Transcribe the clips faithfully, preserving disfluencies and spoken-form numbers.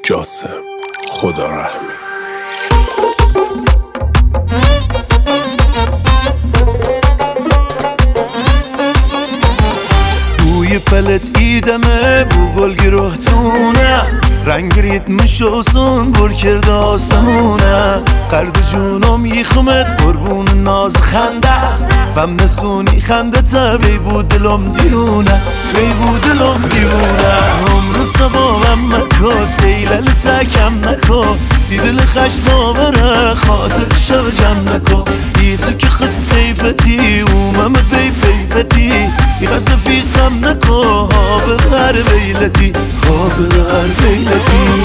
جاسم خدا رحمی. بوی پلت ایدمه بو گل گروهتونه رنگ ریتمش اوسون بر کرده آسمونه قرد جونم یخمت قربون ناز خنده بم نسونی خنده تا بی بود دلم دیونه بی بود دلم دیونه عمر سبابم مکو سیلل تکم نکو دی دل خشم آوره خاطر شو جمع نکو ایسو که خط تیفتی اومم بی پیفتی یقص فیسم نکو ها بغر بیلتی ها بغر بیلتی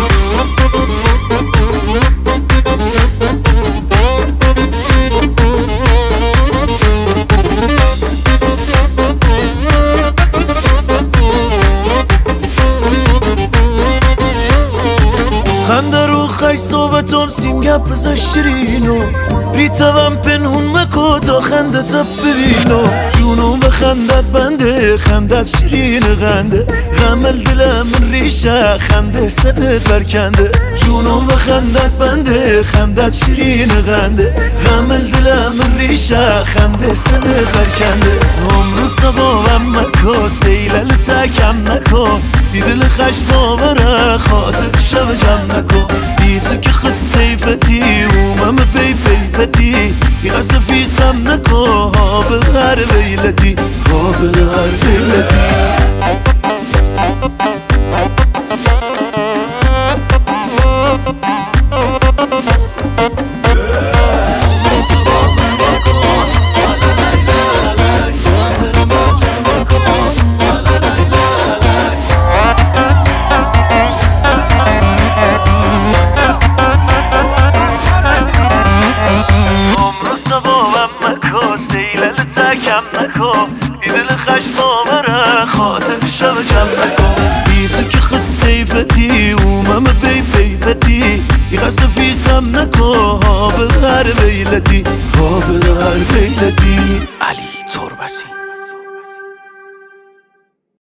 خنده رو خش صحبتم سیم گپ بزا شیرینو ریتوام پنهون مکو تا خنده تا ببینو جونم به خندت بنده خندت شیرین غنده غمل دلم ریشه خنده سدت برکنده جونم به خندت بنده خندت شیرین غنده غمل دلم ریشه خنده سدت برکنده عمر سبابم مکو سیلل تکم نکو دی دل خشم آوره خاطر شو جمع نکو ایسو که خط تیفتی اومم بی پیفتی یقص فیسم نکو ها بغر بیلتی ها بغر بیلتی کم نکو دی دل خشم آوره خاطر شو جمع نکو ایسو که خط تیفتی اومم بی پیفتی یقص فیسم نکو ها بغر بیلتی ها بغر بیلتی. علی تربتی.